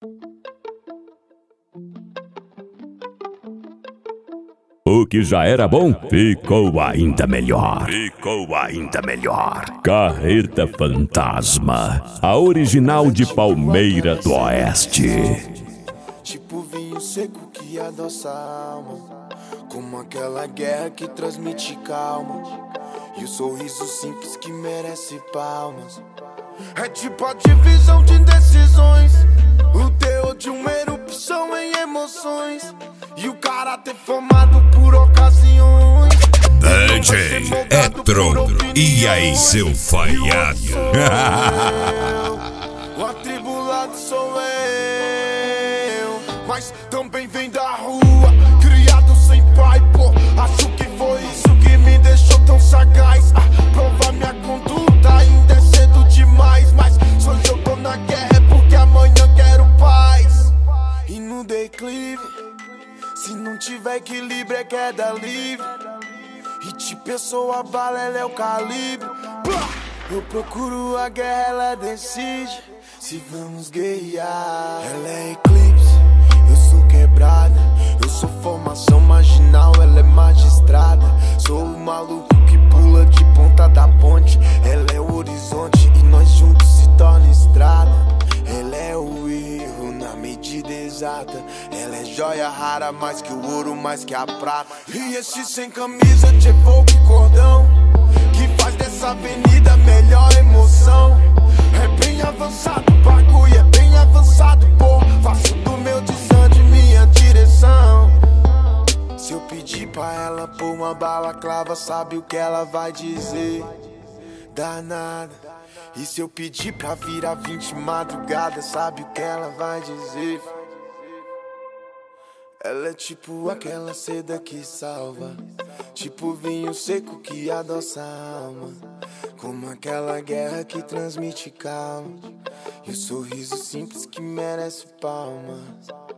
O que já era bom, ficou ainda melhor. Ficou ainda melhor. Carreta Fantasma, a original de Palmeira do Oeste. Tipo vinho seco que adoça a alma, como aquela guerra que transmite calma, e o sorriso simples que merece palmas. É tipo a divisão de decisões, o teor de uma erupção em emoções, e o caráter formado por ocasiões. DJ Etron, e aí seu falhado? O atribulado sou eu, mas também vem da rua, criado sem pai, pô. Acho que foi isso que me deixou tão sagaz. Provar minha conduta ainda é cedo demais, mas se hoje eu tô na guerra é porque amanhã quero paz. E no declive, se não tiver equilíbrio é queda livre, e de pessoa bala ela é o calibre. Eu procuro a guerra, ela decide se vamos guerrear. Ela é eclipse, eu sou quebrada. Eu sou formação marginal, ela é magistrada. Sou o maluco que pula de ponta da ponte. Ela é o horizonte e nós juntos se torna estrada. Ela é o erro na medida exata. Ela é joia rara, mais que o ouro, mais que a prata. E esse sem camisa de fogo e cordão, que faz dessa avenida melhor emoção. É bem avançado, o bagulho é bem avançado, pô. Faço do meu desande minha direção. Se eu pedir pra ela pôr uma balaclava, sabe o que ela vai dizer? Danada. E se eu pedir pra virar 20 madrugada, sabe o que ela vai dizer? Ela é tipo aquela seda que salva, tipo vinho seco que adoça a alma, como aquela guerra que transmite calma, e o sorriso simples que merece palmas.